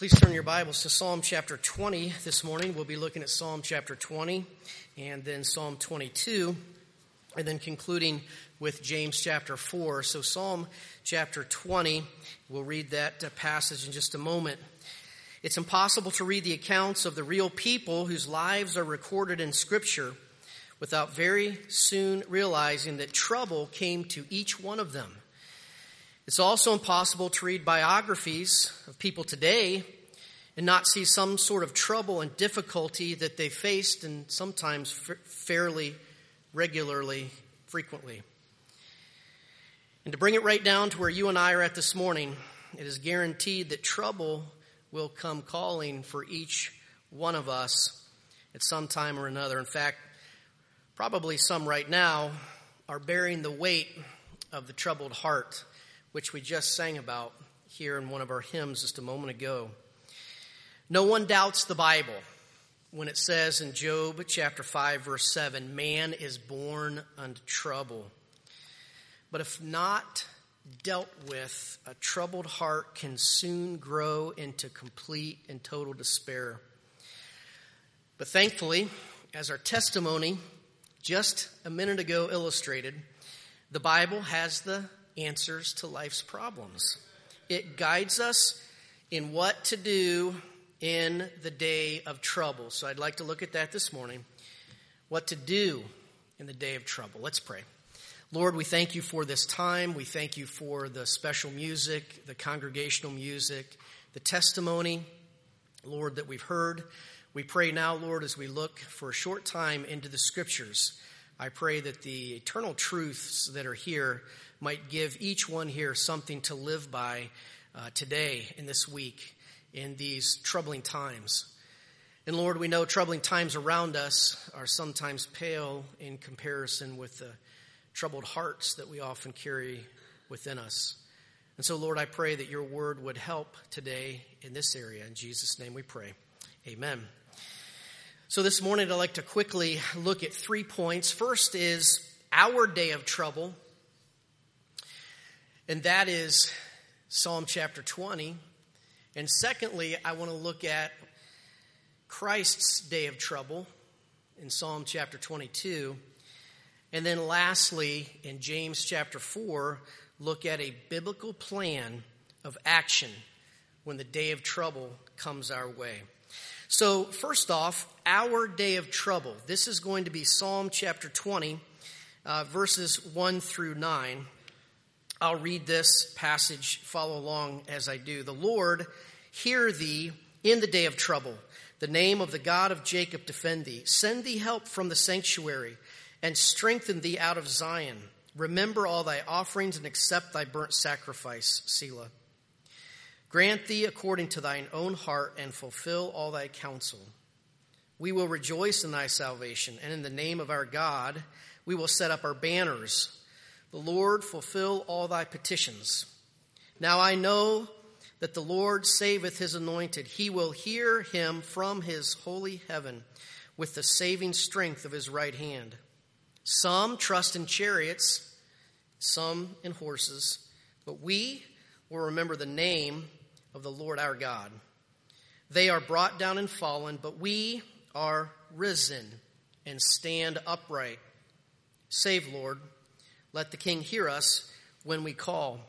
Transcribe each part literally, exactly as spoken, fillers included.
Please turn your Bibles to Psalm chapter twenty this morning. We'll be looking at Psalm chapter twenty and then Psalm twenty-two and then concluding with James chapter four. So Psalm chapter twenty, we'll read that passage in just a moment. It's impossible to read the accounts of the real people whose lives are recorded in Scripture without very soon realizing that trouble came to each one of them. It's also impossible to read biographies of people today and not see some sort of trouble and difficulty that they faced and sometimes f- fairly regularly, frequently. And to bring it right down to where you and I are at this morning, it is guaranteed that trouble will come calling for each one of us at some time or another. In fact, probably some right now are bearing the weight of the troubled heart, which we just sang about here in one of our hymns just a moment ago. No one doubts the Bible when it says in Job chapter five, verse seven, man is born unto trouble. But if not dealt with, a troubled heart can soon grow into complete and total despair. But thankfully, as our testimony just a minute ago illustrated, the Bible has the answers to life's problems. It guides us in what to do in the day of trouble. So I'd like to look at that this morning. What to do in the day of trouble. Let's pray. Lord, we thank you for this time. We thank you for the special music, the congregational music, the testimony, Lord, that we've heard. We pray now, Lord, as we look for a short time into the Scriptures, I pray that the eternal truths that are here might give each one here something to live by uh, today, in this week, in these troubling times. And Lord, we know troubling times around us are sometimes pale in comparison with the troubled hearts that we often carry within us. And so, Lord, I pray that your word would help today in this area. In Jesus' name we pray. Amen. So this morning I'd like to quickly look at three points. First is our day of trouble. And that is Psalm chapter twenty. And secondly, I want to look at Christ's day of trouble in Psalm chapter twenty-two. And then lastly, in James chapter four, look at a biblical plan of action when the day of trouble comes our way. So first off, our day of trouble. This is going to be Psalm chapter twenty, uh, verses one through nine. I'll read this passage, follow along as I do. The Lord hear thee in the day of trouble. The name of the God of Jacob defend thee. Send thee help from the sanctuary and strengthen thee out of Zion. Remember all thy offerings and accept thy burnt sacrifice, Selah. Grant thee according to thine own heart and fulfill all thy counsel. We will rejoice in thy salvation, and in the name of our God we will set up our banners. The Lord fulfill all thy petitions. Now I know that the Lord saveth his anointed. He will hear him from his holy heaven with the saving strength of his right hand. Some trust in chariots, some in horses, but we will remember the name of the Lord our God. They are brought down and fallen, but we are risen and stand upright. Save, Lord. Let the King hear us when we call.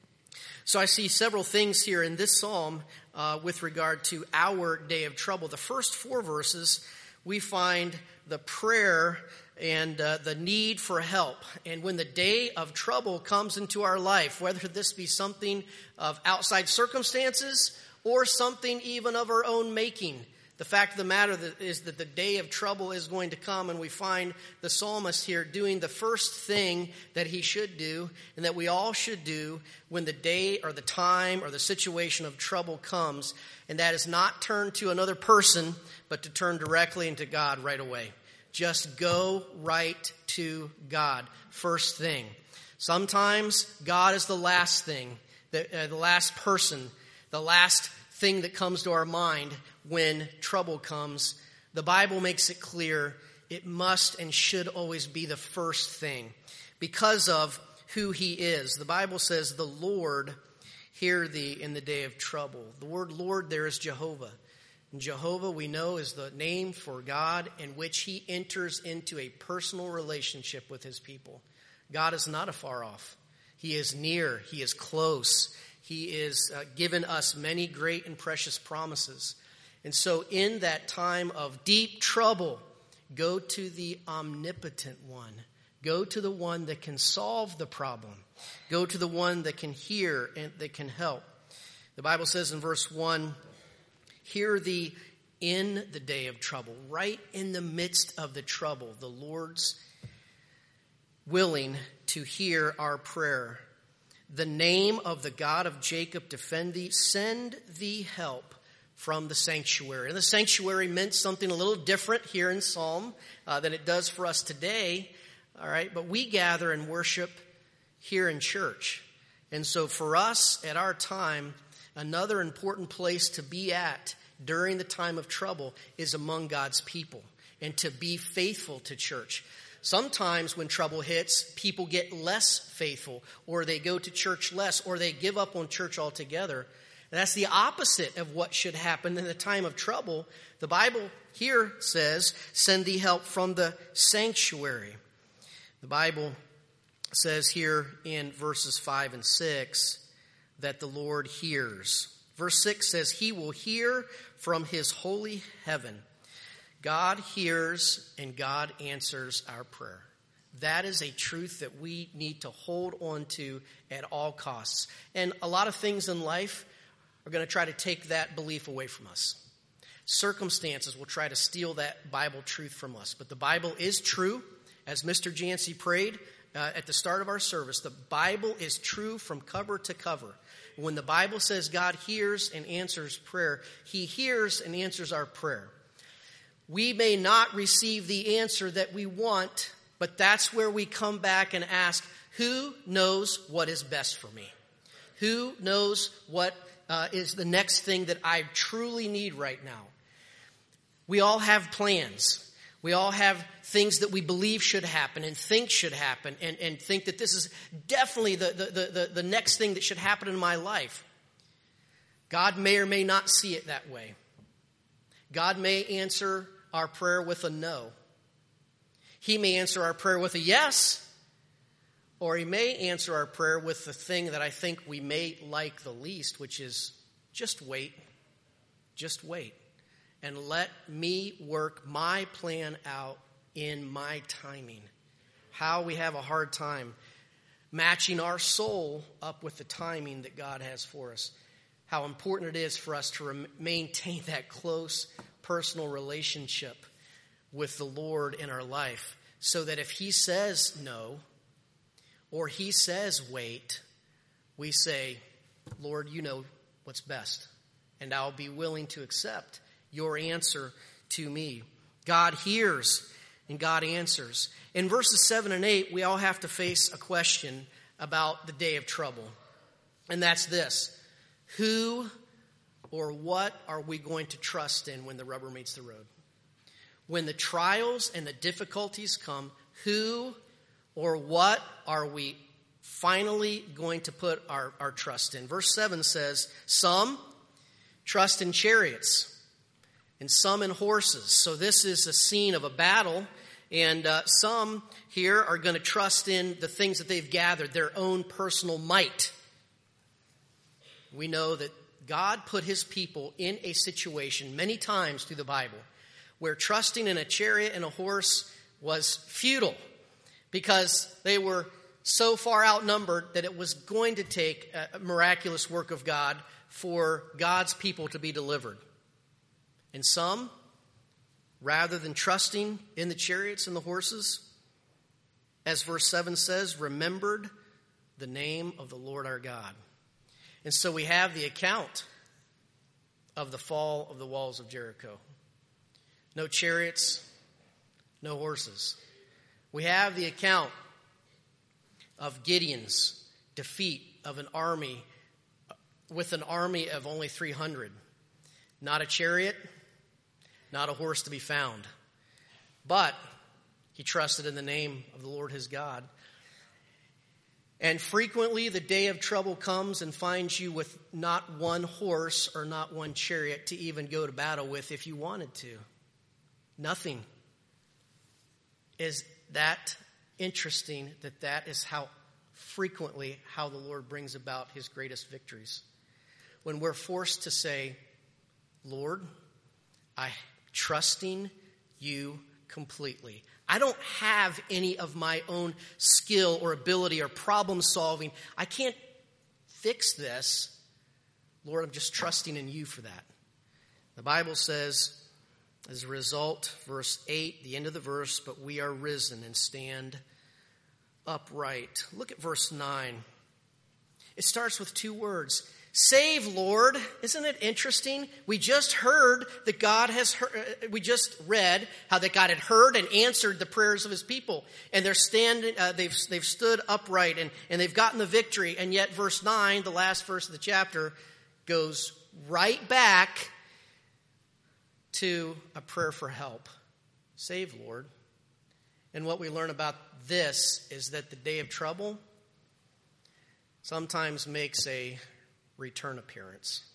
So I see several things here in this psalm uh, with regard to our day of trouble. The first four verses, we find the prayer and uh, the need for help. And when the day of trouble comes into our life, whether this be something of outside circumstances or something even of our own making, the fact of the matter is that the day of trouble is going to come, and we find the psalmist here doing the first thing that he should do and that we all should do when the day or the time or the situation of trouble comes, and that is not turn to another person, but to turn directly into God right away. Just go right to God. First thing. Sometimes God is the last thing, the, uh, the last person, the last thing that comes to our mind when trouble comes. The Bible makes it clear it must and should always be the first thing because of who he is. The Bible says the Lord hear thee in the day of trouble. The word Lord there is Jehovah. And Jehovah, we know, is the name for God in which he enters into a personal relationship with his people. God is not afar off. He is near. He is close. He is uh, given us many great and precious promises. And so in that time of deep trouble, go to the omnipotent one. Go to the one that can solve the problem. Go to the one that can hear and that can help. The Bible says in verse one, hear thee in the day of trouble. Right in the midst of the trouble, the Lord's willing to hear our prayer. The name of the God of Jacob defend thee. Send thee help from the sanctuary. And the sanctuary meant something a little different here in Psalm uh, than it does for us today. All right, but we gather and worship here in church. And so for us at our time, another important place to be at during the time of trouble is among God's people and to be faithful to church. Sometimes when trouble hits, people get less faithful, or they go to church less, or they give up on church altogether. And that's the opposite of what should happen in the time of trouble. The Bible here says, send thee help from the sanctuary. The Bible says here in verses five and six that the Lord hears. Verse six says, he will hear from his holy heaven. God hears and God answers our prayer. That is a truth that we need to hold on to at all costs. And a lot of things in life are going to try to take that belief away from us. Circumstances will try to steal that Bible truth from us. But the Bible is true. As Mister Jancy prayed uh, at the start of our service, the Bible is true from cover to cover. When the Bible says God hears and answers prayer, he hears and answers our prayer. We may not receive the answer that we want, but that's where we come back and ask, who knows what is best for me? Who knows what uh, is the next thing that I truly need right now? We all have plans. We all have things that we believe should happen and think should happen and, and think that this is definitely the, the, the, the next thing that should happen in my life. God may or may not see it that way. God may answer our prayer with a no. He may answer our prayer with a yes, or he may answer our prayer with the thing that I think we may like the least, which is just wait. Just wait. And let me work my plan out in my timing. How we have a hard time matching our soul up with the timing that God has for us. How important it is for us to rem- maintain that close personal relationship with the Lord in our life. So that if he says no, or he says wait, we say, Lord, you know what's best. And I'll be willing to accept your answer to me. God hears and God answers. In verses seven and eight, we all have to face a question about the day of trouble. And that's this. Who or what are we going to trust in when the rubber meets the road? When the trials and the difficulties come, who or what are we finally going to put our, our trust in? Verse seven says, some trust in chariots and some in horses. So this is a scene of a battle, and uh, some here are going to trust in the things that they've gathered, their own personal might. We know that God put his people in a situation many times through the Bible where trusting in a chariot and a horse was futile because they were so far outnumbered that it was going to take a miraculous work of God for God's people to be delivered. And some, rather than trusting in the chariots and the horses, as verse seven says, remembered the name of the Lord our God. And so we have the account of the fall of the walls of Jericho. No chariots, no horses. We have the account of Gideon's defeat of an army with an army of only three hundred. Not a chariot, not a horse to be found. But he trusted in the name of the Lord his God. And frequently the day of trouble comes and finds you with not one horse or not one chariot to even go to battle with if you wanted to. Nothing. Is that interesting that that is how frequently how the Lord brings about his greatest victories? When we're forced to say, Lord, I'm trusting you completely. I don't have any of my own skill or ability or problem solving. I can't fix this. Lord, I'm just trusting in you for that. The Bible says, as a result, verse eight, the end of the verse, but we are risen and stand upright. Look at verse nine. It starts with two words. Save, Lord. Isn't it interesting? We just heard that God has heard, we just read how that God had heard and answered the prayers of his people. And they're standing, uh, they've, they've stood upright and, and they've gotten the victory. And yet verse nine, the last verse of the chapter, goes right back to a prayer for help. Save, Lord. And what we learn about this is that the day of trouble sometimes makes a return appearance.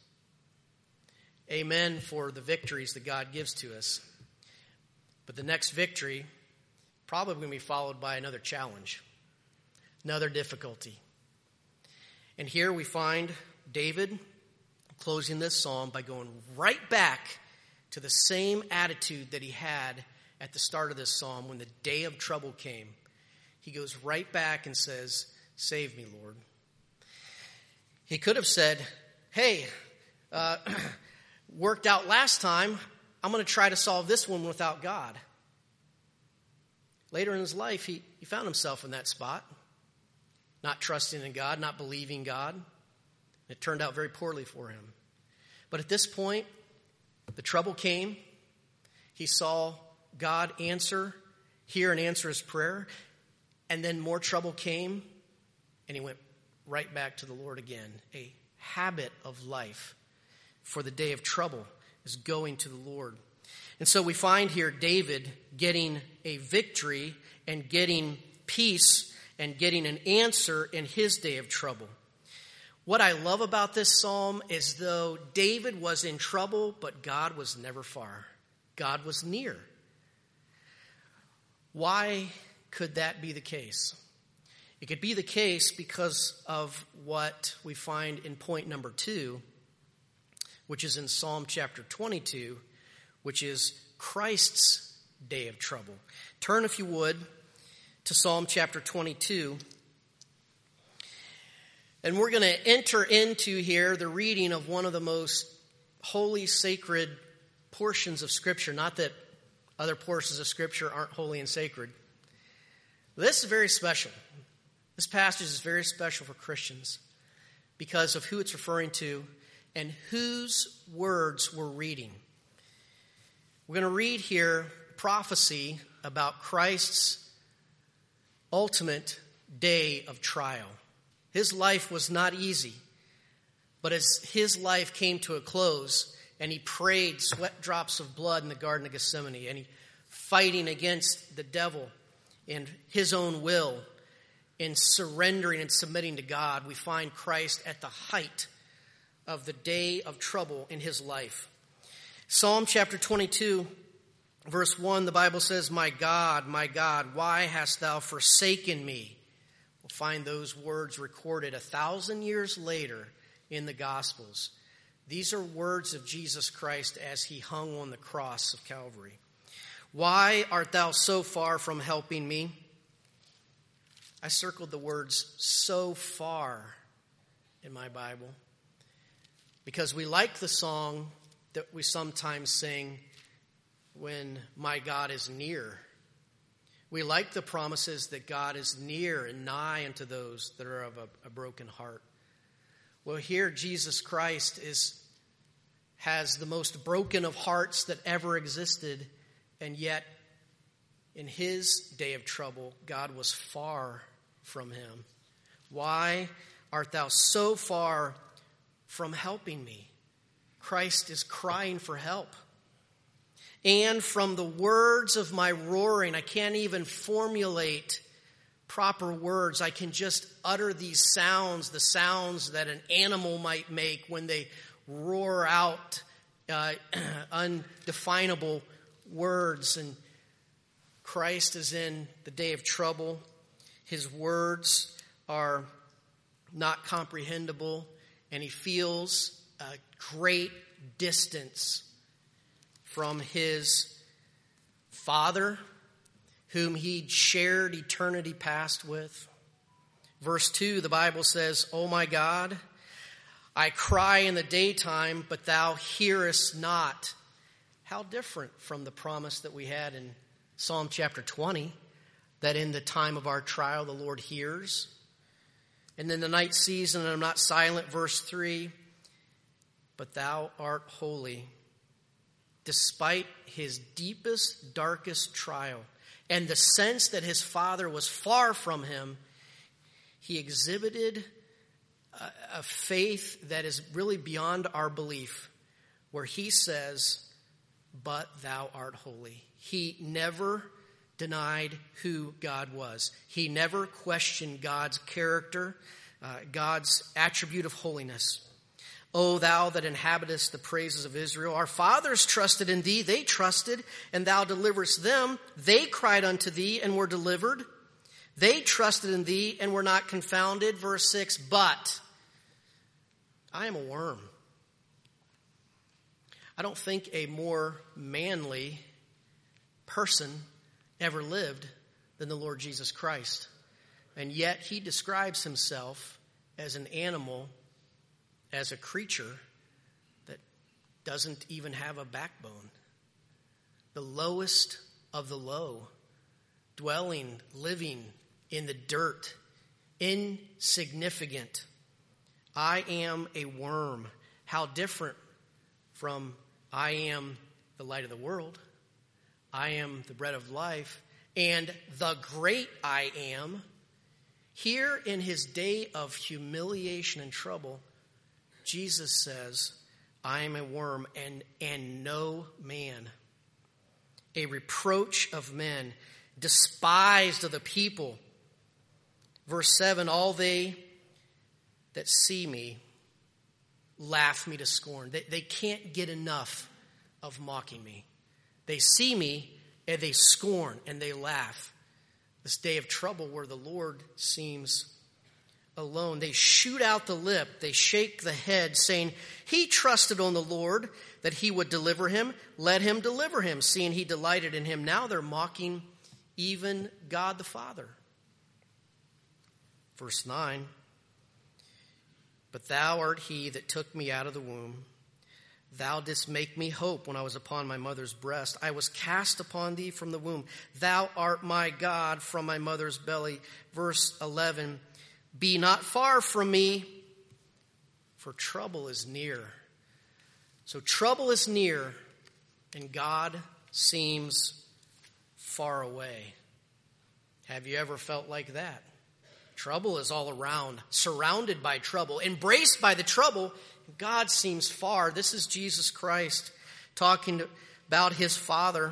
Amen for the victories that God gives to us. But the next victory probably going to be followed by another challenge, another difficulty. And here we find David closing this psalm by going right back to the same attitude that he had at the start of this psalm when the day of trouble came. He goes right back and says, save me, Lord. He could have said, hey, uh, worked out last time. I'm going to try to solve this one without God. Later in his life, he, he found himself in that spot, not trusting in God, not believing God. It turned out very poorly for him. But at this point, the trouble came. He saw God answer, hear and answer his prayer. And then more trouble came, and he went right back to the Lord again. A habit of life for the day of trouble is going to the Lord. And so we find here David getting a victory and getting peace and getting an answer in his day of trouble. What I love about this psalm is though David was in trouble, but God was never far. God was near. Why could that be the case? It could be the case because of what we find in point number two, which is in Psalm chapter twenty-two, which is Christ's day of trouble. Turn, if you would, to Psalm chapter twenty-two. And we're going to enter into here the reading of one of the most holy, sacred portions of Scripture. Not that other portions of Scripture aren't holy and sacred. This is very special. This passage is very special for Christians because of who it's referring to and whose words we're reading. We're going to read here prophecy about Christ's ultimate day of trial. His life was not easy, but as his life came to a close and he prayed sweat drops of blood in the Garden of Gethsemane and he fighting against the devil and his own will in surrendering and submitting to God, we find Christ at the height of the day of trouble in his life. Psalm chapter twenty-two, verse one, the Bible says, my God, my God, why hast thou forsaken me? We'll find those words recorded a thousand years later in the Gospels. These are words of Jesus Christ as he hung on the cross of Calvary. Why art thou so far from helping me? I circled the words so far in my Bible because we like the song that we sometimes sing when my God is near. We like the promises that God is near and nigh unto those that are of a, a broken heart. Well, here Jesus Christ is has the most broken of hearts that ever existed, and yet in his day of trouble, God was far from him. Why art thou so far from helping me? Christ is crying for help. And from the words of my roaring, I can't even formulate proper words. I can just utter these sounds, the sounds that an animal might make when they roar out uh, undefinable words. And Christ is in the day of trouble. His words are not comprehensible, and he feels a great distance from his Father, whom he'd shared eternity past with. Verse two, the Bible says, "O my God, I cry in the daytime, but thou hearest not." How different from the promise that we had in Psalm chapter twenty, that in the time of our trial the Lord hears. And then the night season, and I'm not silent, verse three, "But thou art holy." Despite his deepest, darkest trial and the sense that his Father was far from him, he exhibited a, a faith that is really beyond our belief, where he says, "But thou art holy." He never denied who God was. He never questioned God's character, uh, God's attribute of holiness. "O thou that inhabitest the praises of Israel, our fathers trusted in thee, they trusted, and thou deliverest them. They cried unto thee and were delivered. They trusted in thee and were not confounded." Verse six, "But I am a worm." I don't think a more manly person ever lived than the Lord Jesus Christ. And yet he describes himself as an animal, as a creature that doesn't even have a backbone. The lowest of the low, dwelling, living in the dirt, insignificant. I am a worm. How different from I am the light of the world. I am the bread of life, and the great I am. Here in his day of humiliation and trouble, Jesus says, "I am a worm and, and no man, a reproach of men, despised of the people." Verse seven, "All they that see me laugh me to scorn." They, they can't get enough of mocking me. They see me and they scorn and they laugh. This day of trouble where the Lord seems alone. They shoot out the lip. They shake the head, saying, "He trusted on the Lord that he would deliver him. Let him deliver him, seeing he delighted in him." Now they're mocking even God the Father. Verse nine, "But thou art he that took me out of the womb. Thou didst make me hope when I was upon my mother's breast. I was cast upon thee from the womb. Thou art my God from my mother's belly." Verse eleven, "Be not far from me, for trouble is near." So trouble is near, and God seems far away. Have you ever felt like that? Trouble is all around, surrounded by trouble, embraced by the trouble. God seems far. This is Jesus Christ talking about his Father.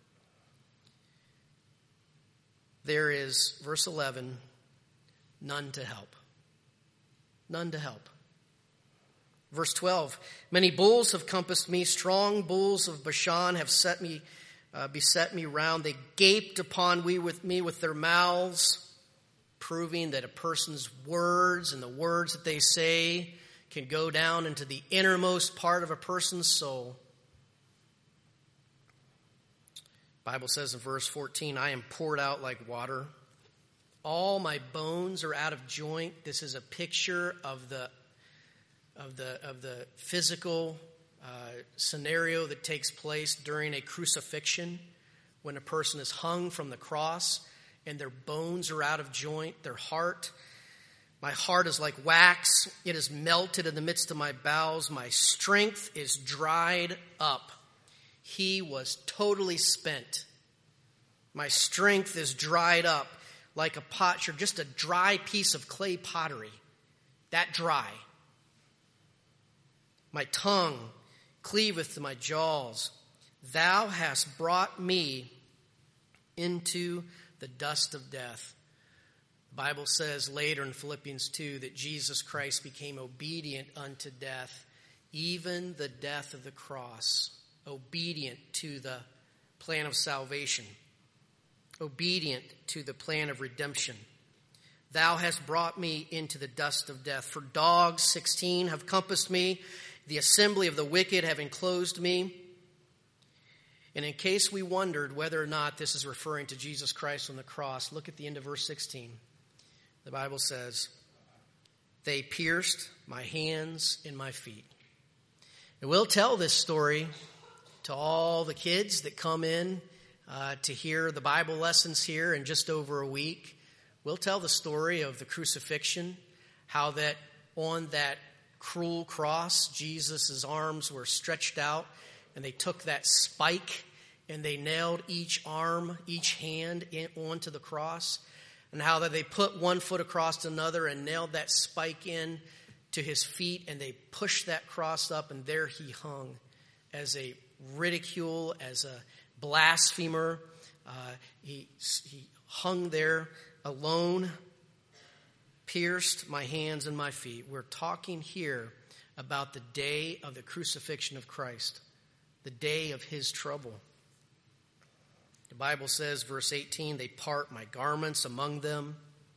There is, verse eleven, none to help. None to help. Verse twelve, "Many bulls have compassed me, strong bulls of Bashan have set me, uh, beset me round. They gaped upon me with me with their mouths," proving that a person's words and the words that they say can go down into the innermost part of a person's soul. The Bible says in verse fourteen, "I am poured out like water. All my bones are out of joint." This is a picture of the of the of the physical uh, scenario that takes place during a crucifixion, when a person is hung from the cross and their bones are out of joint, their heart. "My heart is like wax. It is melted in the midst of my bowels. My strength is dried up." He was totally spent. "My strength is dried up like a potsherd," just a dry piece of clay pottery. That dry. "My tongue cleaveth to my jaws. Thou hast brought me into the dust of death." The Bible says later in Philippians two that Jesus Christ became obedient unto death, even the death of the cross, obedient to the plan of salvation, obedient to the plan of redemption. Thou hast brought me into the dust of death. For dogs, sixteen, have compassed me. The assembly of the wicked have enclosed me. And in case we wondered whether or not this is referring to Jesus Christ on the cross, look at the end of verse sixteen. The Bible says, they pierced my hands and my feet. And we'll tell this story to all the kids that come in uh, to hear the Bible lessons here in just over a week. We'll tell the story of the crucifixion, how that on that cruel cross, Jesus' arms were stretched out, and they took that spike and they nailed each arm, each hand in, onto the cross, and how that they put one foot across another and nailed that spike in to his feet, and they pushed that cross up, and there he hung as a ridicule, as a blasphemer. Uh, he, he hung there alone, pierced my hands and my feet. We're talking here about the day of the crucifixion of Christ, the day of his trouble. The Bible says, verse eighteen, they part my garments among them,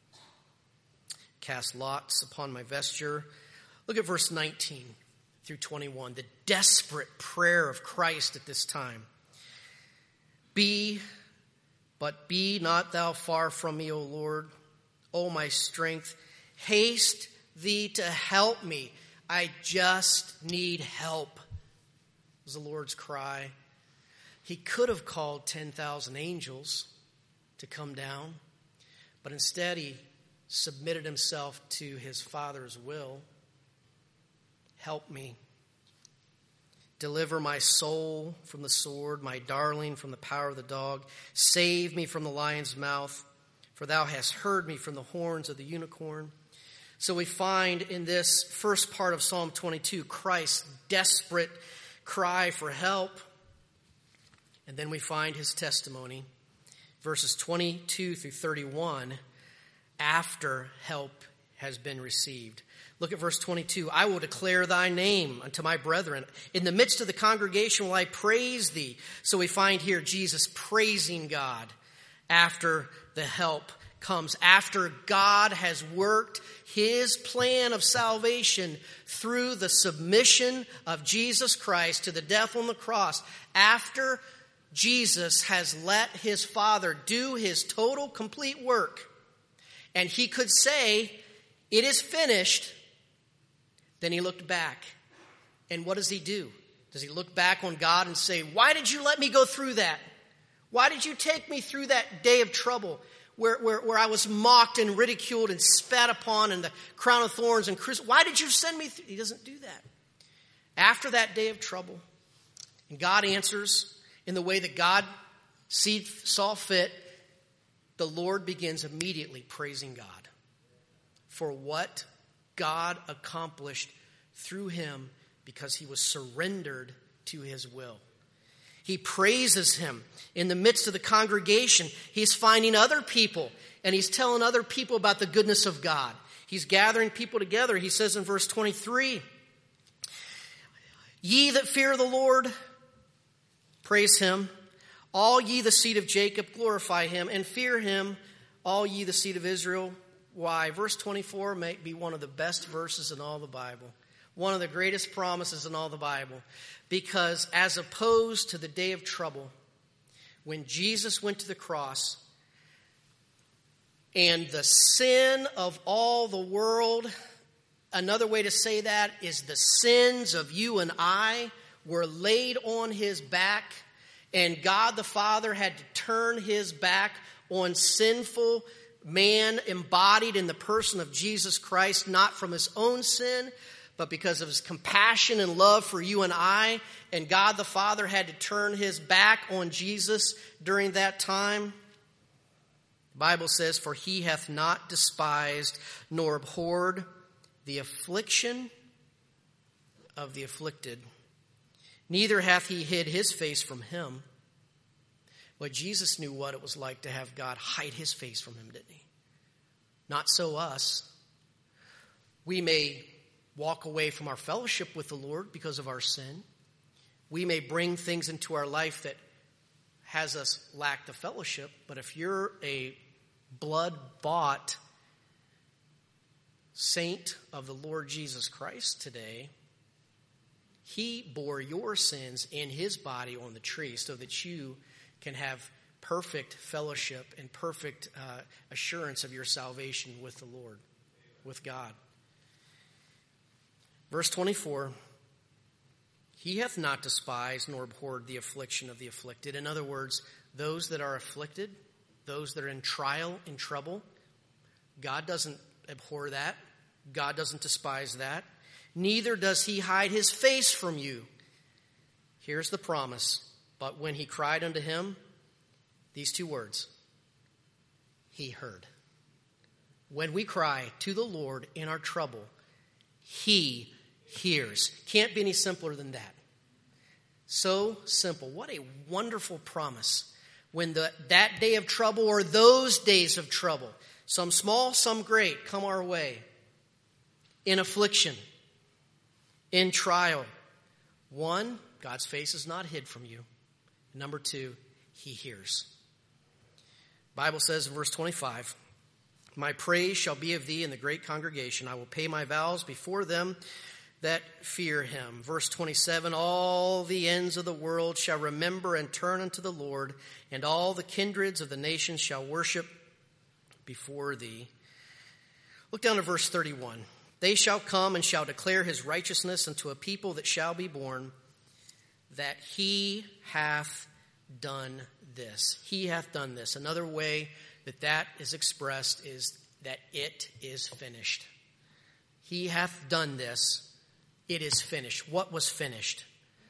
cast lots upon my vesture. Look at verse nineteen through twenty-one, the desperate prayer of Christ at this time. Be, but be not thou far from me, O Lord, O my strength. Haste thee to help me. I just need help, was the Lord's cry. He could have called ten thousand angels to come down, but instead he submitted himself to his Father's will. Help me. Deliver my soul from the sword, my darling from the power of the dog. Save me from the lion's mouth, for thou hast heard me from the horns of the unicorn. So we find in this first part of Psalm twenty-two, Christ's desperate cry for help. And then we find his testimony, verses twenty-two through thirty-one, after help has been received. Look at verse twenty-two. I will declare thy name unto my brethren. In the midst of the congregation will I praise thee. So we find here Jesus praising God after the help comes, after God has worked his plan of salvation through the submission of Jesus Christ to the death on the cross. After Jesus has let his Father do his total, complete work, and he could say, it is finished. Then he looked back. And what does he do? Does he look back on God and say, why did you let me go through that? Why did you take me through that day of trouble where, where, where I was mocked and ridiculed and spat upon and the crown of thorns and crucified? Why did you send me through? He doesn't do that. After that day of trouble, and God answers in the way that God saw fit, the Lord begins immediately praising God for what God accomplished through him because he was surrendered to his will. He praises him in the midst of the congregation. He's finding other people and he's telling other people about the goodness of God. He's gathering people together. He says in verse twenty-three, ye that fear the Lord, praise him. All ye the seed of Jacob, glorify him, and fear him, all ye the seed of Israel. Why? Verse twenty-four may be one of the best verses in all the Bible. One of the greatest promises in all the Bible. Because as opposed to the day of trouble, when Jesus went to the cross, and the sin of all the world, another way to say that is the sins of you and I were laid on his back, and God the Father had to turn his back on sinful man embodied in the person of Jesus Christ, not from his own sin, but because of his compassion and love for you and I. And God the Father had to turn his back on Jesus during that time. The Bible says, for he hath not despised nor abhorred the affliction of the afflicted, neither hath he hid his face from him. But Jesus knew what it was like to have God hide his face from him, didn't he? Not so us. We may walk away from our fellowship with the Lord because of our sin. We may bring things into our life that has us lack the fellowship. But if you're a blood-bought saint of the Lord Jesus Christ today, he bore your sins in his body on the tree so that you can have perfect fellowship and perfect uh, assurance of your salvation with the Lord, with God. Verse twenty-four, he hath not despised nor abhorred the affliction of the afflicted. In other words, those that are afflicted, those that are in trial, in trouble, God doesn't abhor that. God doesn't despise that. Neither does he hide his face from you. Here's the promise. But when he cried unto him, these two words, he heard. When we cry to the Lord in our trouble, he hears. Can't be any simpler than that. So simple. What a wonderful promise. When the, that day of trouble or those days of trouble, some small, some great, come our way, in affliction, in trial. One, God's face is not hid from you. Number two, he hears. The Bible says in verse twenty-five, my praise shall be of thee in the great congregation. I will pay my vows before them that fear him. Verse twenty-seven, all the ends of the world shall remember and turn unto the Lord, and all the kindreds of the nations shall worship before thee. Look down to verse thirty-one. They shall come and shall declare his righteousness unto a people that shall be born, that he hath done this. He hath done this. Another way that that is expressed is that it is finished. He hath done this. It is finished. What was finished?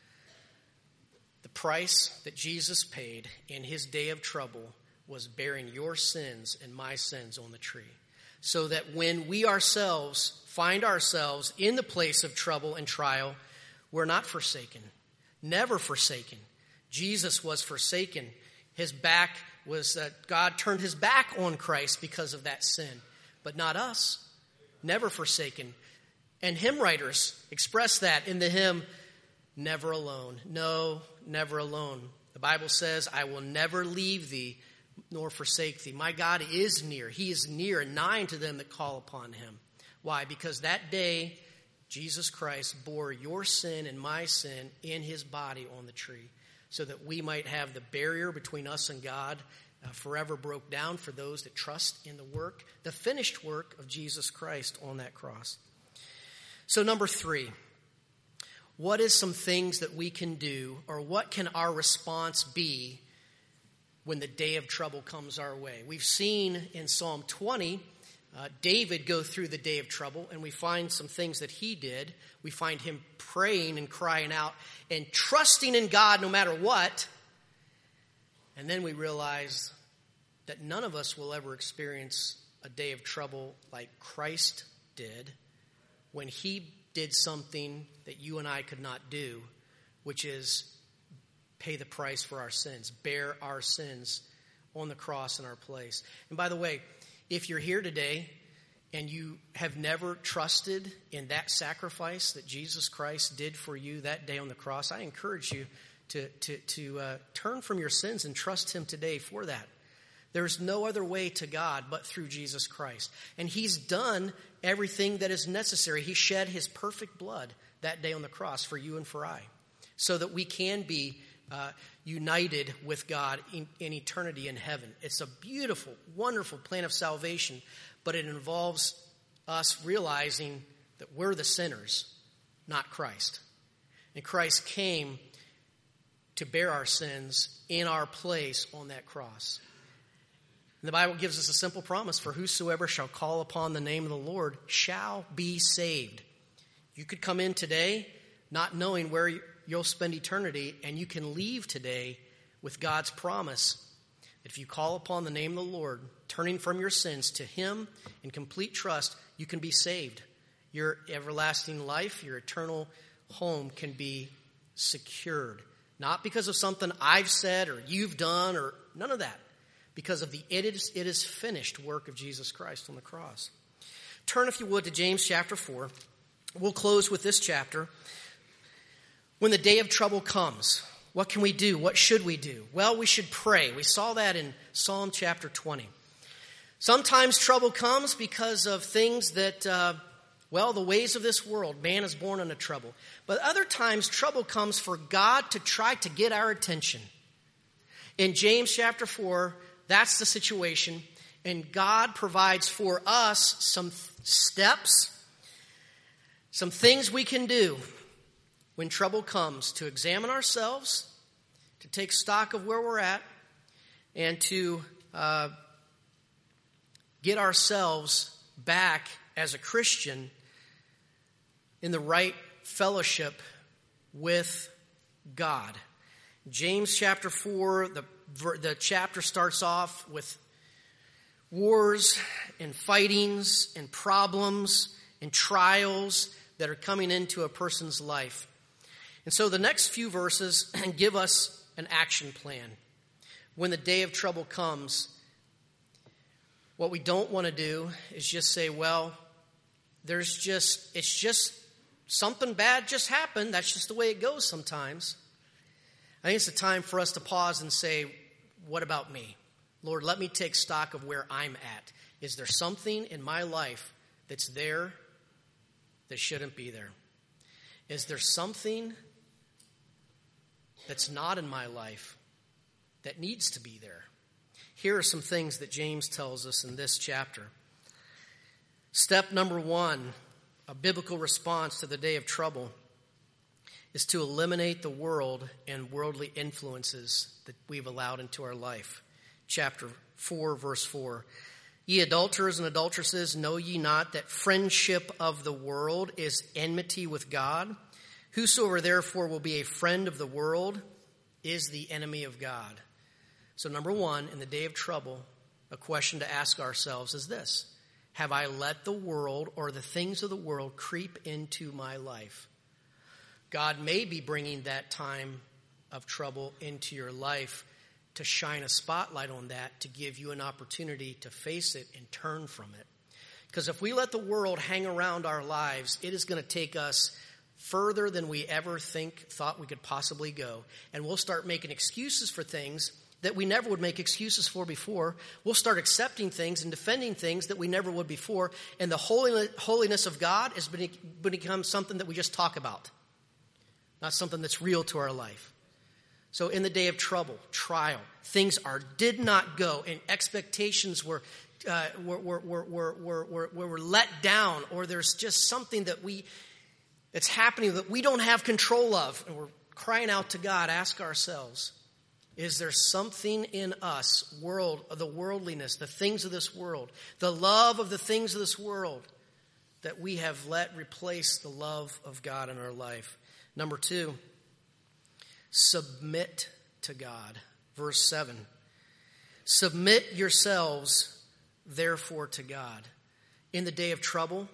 The price that Jesus paid in his day of trouble was bearing your sins and my sins on the tree. So that when we ourselves find ourselves in the place of trouble and trial, we're not forsaken. Never forsaken. Jesus was forsaken. His back was, uh, God turned his back on Christ because of that sin. But not us. Never forsaken. And hymn writers express that in the hymn, Never Alone. No, never alone. The Bible says, I will never leave thee nor forsake thee. My God is near. He is near and nigh to them that call upon him. Why? Because that day, Jesus Christ bore your sin and my sin in his body on the tree so that we might have the barrier between us and God uh, forever broke down for those that trust in the work, the finished work of Jesus Christ on that cross. So number three, what is some things that we can do, or what can our response be when the day of trouble comes our way? We've seen in Psalm twenty, uh, David go through the day of trouble, and we find some things that he did. We find him praying and crying out and trusting in God no matter what. And then we realize that none of us will ever experience a day of trouble like Christ did when he did something that you and I could not do, which is pay the price for our sins, bear our sins on the cross in our place. And by the way, if you're here today and you have never trusted in that sacrifice that Jesus Christ did for you that day on the cross, I encourage you to, to, to uh, turn from your sins and trust him today for that. There's no other way to God but through Jesus Christ. And he's done everything that is necessary. He shed his perfect blood that day on the cross for you and for I, so that we can be uh, united with God in, in eternity in heaven. It's a beautiful, wonderful plan of salvation, but it involves us realizing that we're the sinners, not Christ. And Christ came to bear our sins in our place on that cross. And the Bible gives us a simple promise, for whosoever shall call upon the name of the Lord shall be saved. You could come in today not knowing where you'll spend eternity, and you can leave today with God's promise that if you call upon the name of the Lord, turning from your sins to him in complete trust, you can be saved. Your everlasting life, your eternal home can be secured. Not because of something I've said or you've done or none of that, because of the it is, it is finished work of Jesus Christ on the cross. Turn, if you would, to James chapter four. We'll close with this chapter. When the day of trouble comes, what can we do? What should we do? Well, we should pray. We saw that in Psalm chapter twenty. Sometimes trouble comes because of things that, uh, well, the ways of this world. Man is born into trouble. But other times trouble comes for God to try to get our attention. In James chapter four, that's the situation. And God provides for us some steps, some things we can do when trouble comes to examine ourselves, to take stock of where we're at, and to uh, get ourselves back as a Christian in the right fellowship with God. James chapter four, the, the chapter starts off with wars and fightings and problems and trials that are coming into a person's life. And so the next few verses give us an action plan. When the day of trouble comes, what we don't want to do is just say, well, there's just, it's just something bad just happened. That's just the way it goes sometimes. I think it's a time for us to pause and say, what about me? Lord, let me take stock of where I'm at. Is there something in my life that's there that shouldn't be there? Is there something that's not in my life that needs to be there? Here are some things that James tells us in this chapter. Step number one, a biblical response to the day of trouble, is to eliminate the world and worldly influences that we've allowed into our life. Chapter four, verse four. Ye adulterers and adulteresses, know ye not that friendship of the world is enmity with God? Whosoever therefore will be a friend of the world is the enemy of God. So number one, in the day of trouble, a question to ask ourselves is this: have I let the world or the things of the world creep into my life? God may be bringing that time of trouble into your life to shine a spotlight on that, to give you an opportunity to face it and turn from it. Because if we let the world hang around our lives, it is going to take us further than we ever think, thought we could possibly go. And we'll start making excuses for things that we never would make excuses for before. We'll start accepting things and defending things that we never would before. And the holiness of God has become something that we just talk about, not something that's real to our life. So in the day of trouble, trial, things are did not go, and expectations were uh, were, were, were, were, were, were, were let down, or there's just something that we that's happening that we don't have control of, and we're crying out to God. Ask ourselves: is there something in us, world, the worldliness, the things of this world, the love of the things of this world, that we have let replace the love of God in our life? Number two, submit to God. Verse seven. Submit yourselves, therefore, to God. In the day of trouble,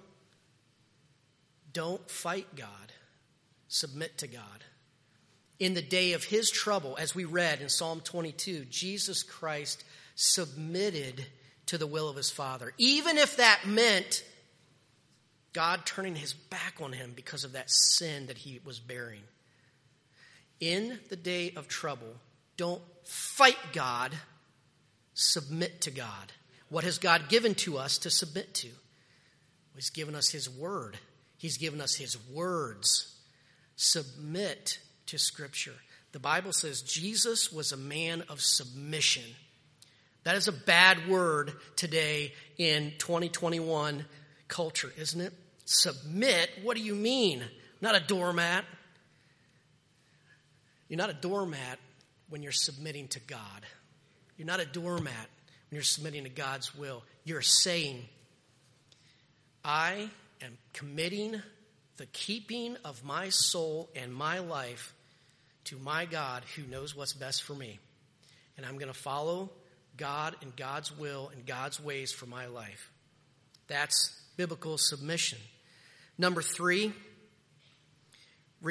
don't fight God. Submit to God. In the day of his trouble, as we read in Psalm twenty-two, Jesus Christ submitted to the will of his Father, even if that meant God turning his back on him because of that sin that he was bearing. In the day of trouble, don't fight God, submit to God. What has God given to us to submit to? He's given us his word. He's given us his words. Submit to Scripture. The Bible says Jesus was a man of submission. That is a bad word today in twenty twenty-one culture, isn't it? Submit? What do you mean? I'm not a doormat. You're not a doormat when you're submitting to God. You're not a doormat when you're submitting to God's will. You're saying, I am committing the keeping of my soul and my life to my God who knows what's best for me. And I'm going to follow God and God's will and God's ways for my life. That's biblical submission. Number three,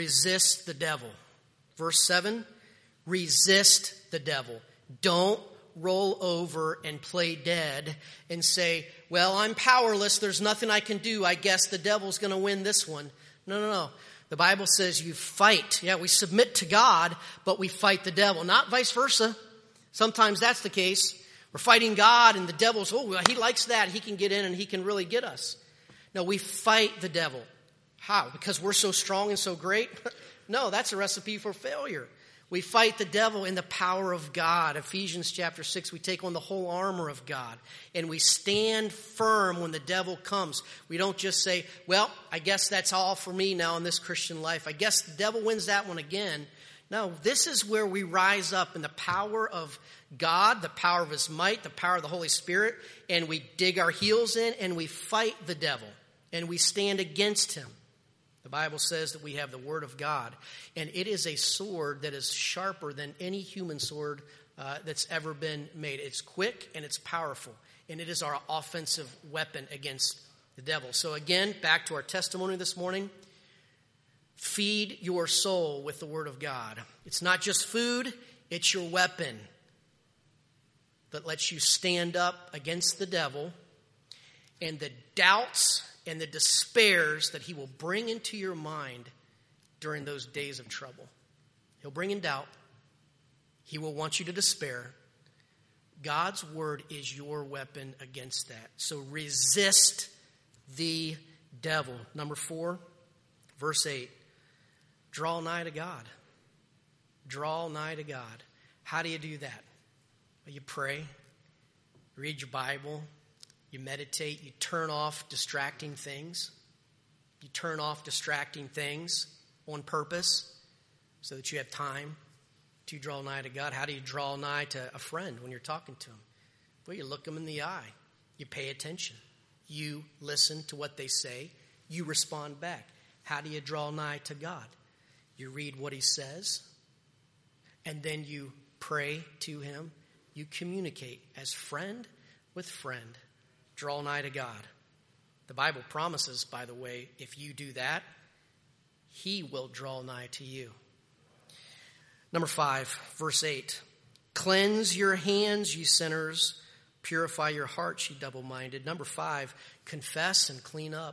resist the devil. Verse seven, resist the devil. Don't roll over and play dead and say, well, I'm powerless. There's nothing I can do. I guess the devil's going to win this one. No, no, no. The Bible says you fight. Yeah, we submit to God, but we fight the devil, not vice versa. Sometimes that's the case. We're fighting God and the devil's, oh, well, he likes that. He can get in and he can really get us. No, we fight the devil. How? Because we're so strong and so great? No, that's a recipe for failure. We fight the devil in the power of God. Ephesians chapter six, we take on the whole armor of God. And we stand firm when the devil comes. We don't just say, well, I guess that's all for me now in this Christian life. I guess the devil wins that one again. No, this is where we rise up in the power of God, the power of his might, the power of the Holy Spirit. And we dig our heels in and we fight the devil. And we stand against him. The Bible says that we have the Word of God, and it is a sword that is sharper than any human sword uh, that's ever been made. It's quick and it's powerful, and it is our offensive weapon against the devil. So again, back to our testimony this morning. Feed your soul with the Word of God. It's not just food, it's your weapon that lets you stand up against the devil and the doubts and the despairs that he will bring into your mind during those days of trouble. He'll bring in doubt. He will want you to despair. God's word is your weapon against that. So resist the devil. Number four, verse eight. Draw nigh to God. Draw nigh to God. How do you do that? Well, you pray, read your Bible, you meditate, you turn off distracting things. You turn off distracting things on purpose so that you have time to draw nigh to God. How do you draw nigh to a friend when you're talking to him? Well, you look them in the eye. You pay attention. You listen to what they say. You respond back. How do you draw nigh to God? You read what he says, and then you pray to him. You communicate as friend with friend. Draw nigh to God. The Bible promises, by the way, if you do that, he will draw nigh to you. Number five, verse eight. Cleanse your hands, you sinners. Purify your hearts, you double-minded. Number five, confess and clean up.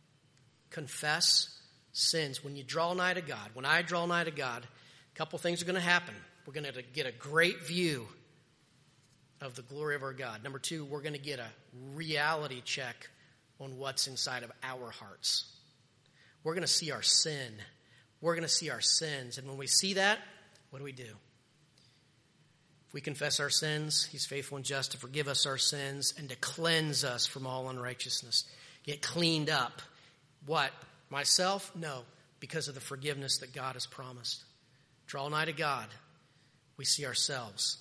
Confess sins. When you draw nigh to God, when I draw nigh to God, a couple things are going to happen. We're going to get a great view of the glory of our God. Number two, we're going to get a reality check on what's inside of our hearts. We're going to see our sin. We're going to see our sins. And when we see that, what do we do? If we confess our sins, he's faithful and just to forgive us our sins and to cleanse us from all unrighteousness. Get cleaned up. What? Myself? No. Because of the forgiveness that God has promised. Draw nigh to God. We see ourselves.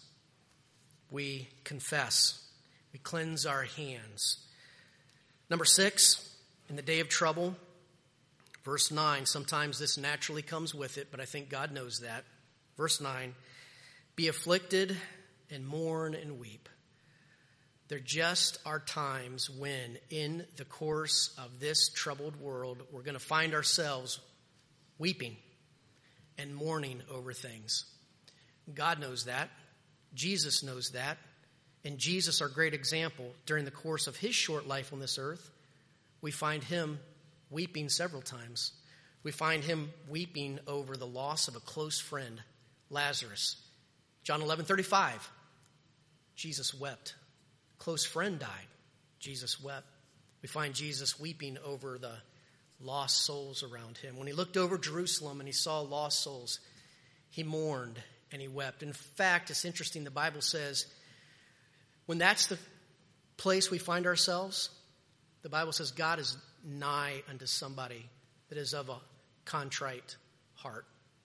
We confess. We cleanse our hands. Number six, in the day of trouble, verse nine, sometimes this naturally comes with it, but I think God knows that. Verse nine, be afflicted and mourn and weep. There just are times when in the course of this troubled world, we're going to find ourselves weeping and mourning over things. God knows that. Jesus knows that. And Jesus, our great example, during the course of his short life on this earth, we find him weeping several times. We find him weeping over the loss of a close friend, Lazarus. John eleven thirty-five, Jesus wept. Close friend died. Jesus wept. We find Jesus weeping over the lost souls around him. When he looked over Jerusalem and he saw lost souls, he mourned and he wept. In fact, it's interesting, the Bible says, when that's the place we find ourselves, the Bible says God is nigh unto somebody that is of a contrite heart.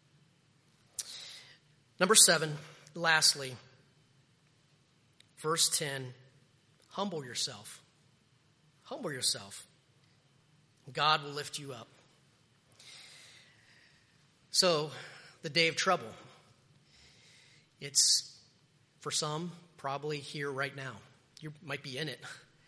Number seven, lastly, verse ten, humble yourself. Humble yourself. God will lift you up. So, the day of trouble. It's, for some, probably here right now. You might be in it.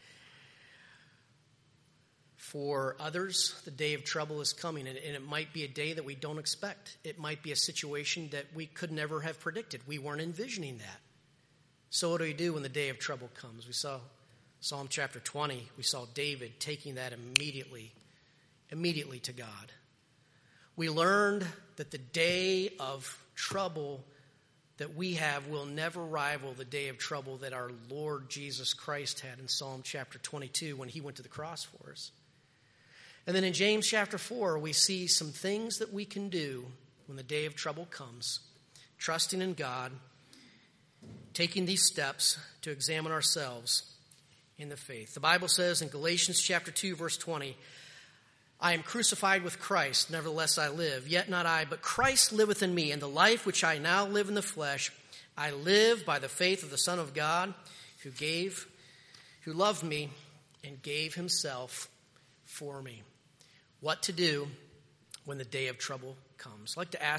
For others, the day of trouble is coming, and it might be a day that we don't expect. It might be a situation that we could never have predicted. We weren't envisioning that. So what do we do when the day of trouble comes? We saw Psalm chapter twenty. We saw David taking that immediately, immediately to God. We learned that the day of trouble that we have will never rival the day of trouble that our Lord Jesus Christ had in Psalm chapter twenty-two when he went to the cross for us. And then in James chapter four, we see some things that we can do when the day of trouble comes, trusting in God, taking these steps to examine ourselves in the faith. The Bible says in Galatians chapter two, verse twenty, I am crucified with Christ, nevertheless I live, yet not I, but Christ liveth in me, and the life which I now live in the flesh, I live by the faith of the Son of God, who gave, who loved me and gave himself for me. What to do when the day of trouble comes. I'd like to ask